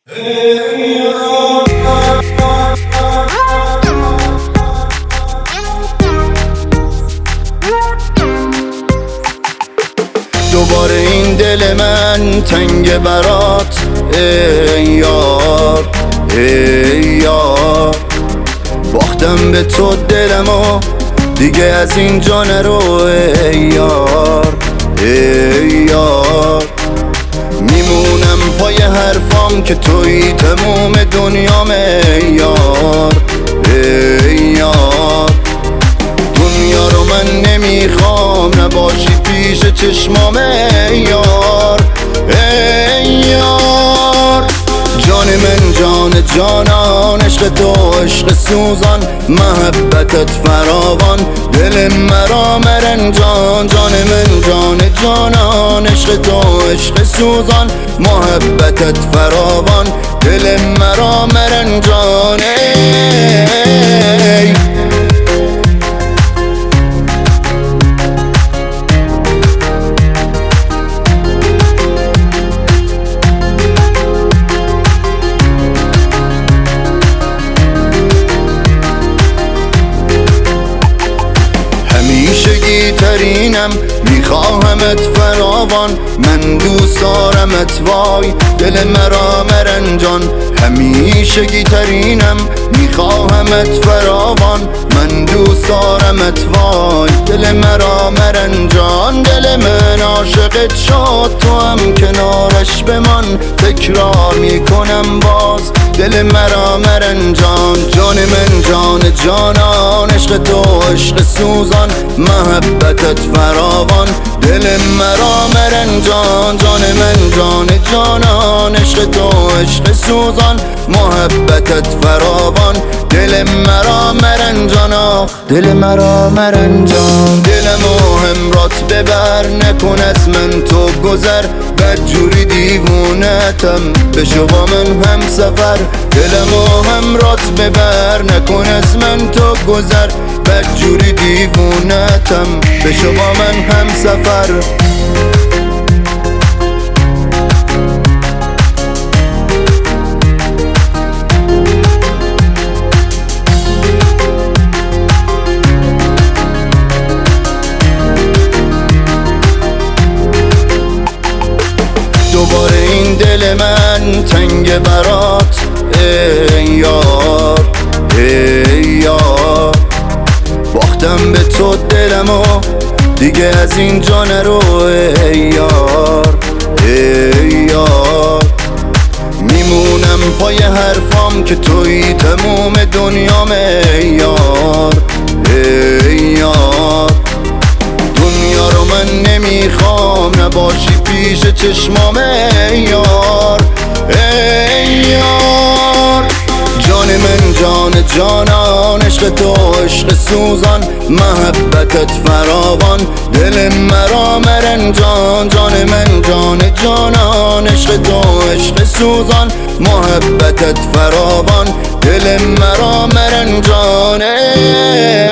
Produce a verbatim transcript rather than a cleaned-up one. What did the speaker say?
دوباره این دل من تنگ برات ای یار ای یار، باختم به تو دلمو دیگه از اینجا نرو ای یار ای یار. میمونم پای حرفام که توی تموم دنیام ای یار ای یار. دنیا رو من نمیخوام نباشی پیش چشمام ای یار ای یار. جان من جان جانان، عشق تو عشق سوزان، محبتت فراوان، دل مرا مرنجان. جان من جان جانان، عشق تو عشق سوزان، محبتت فراوان، دل مرا مرنجان. ای همیشگی ترینم، میخواهمت فراوان، من دوست دارمت وای دل مرا مرنجان. همیشگی ترینم، میخواهمت فراوان، من دوست دارمت وای دل مرا مرنجان. دل من عاشقت شد، تو هم کنارش بمان، تکرار میکنم باز دل مرا مرنجان. جان من جان جانان، عشق تو عشق سوزان، محبتت فراوان، دل مرا مرنجان. جان من جان جانان، عشق تو عشق سوزان، محبتت فراوان، دل مرا مرنجان. آخ دل مرا مرنجان. دلمو همرات ببر، نکن از من تو گذر، بدجوری دیوونتم بشو با من هم سفر. دلمو همرات ببر، نکن از من تو گذر، بدجوری دیوونتم بشو با من هم سفر. دوباره این دل من تنگ برات ای یار ای یار، باختم به تو دلمو دیگه از اینجا نرو ای یار ای یار. میمونم پای حرفام که توی تموم دنیام ای یار ای یار. دنیا رو من نمیخوام نباشی پیش چشمام ای یار ای یار. جان من جان جانان، عشق تو عشق سوزان، محبتت فراوان، دل مرا مرنجان. جان من جان جانان، عشق تو عشق سوزان، محبتت فراوان، دل مرا مرنجان.